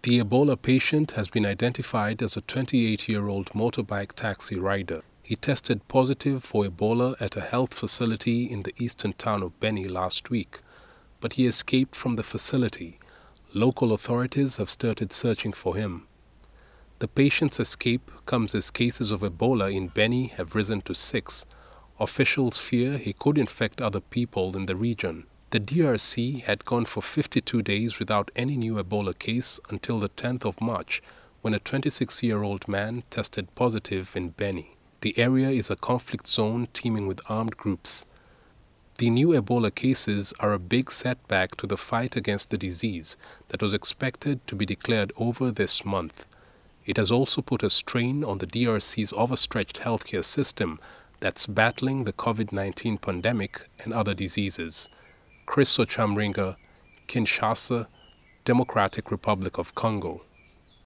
The Ebola patient has been identified as a 28-year-old motorbike taxi rider. He tested positive for Ebola at a health facility in the eastern town of Beni last week, but he escaped from the facility. Local authorities have started searching for him. The patient's escape comes as cases of Ebola in Beni have risen to 6. Officials fear he could infect other people in the region. The DRC had gone for 52 days without any new Ebola case until the 10th of March, when a 26-year-old man tested positive in Beni. The area is a conflict zone teeming with armed groups. The new Ebola cases are a big setback to the fight against the disease that was expected to be declared over this month. It has also put a strain on the DRC's overstretched healthcare system that's battling the COVID-19 pandemic and other diseases. Chris Ochamringa, Kinshasa, Democratic Republic of Congo.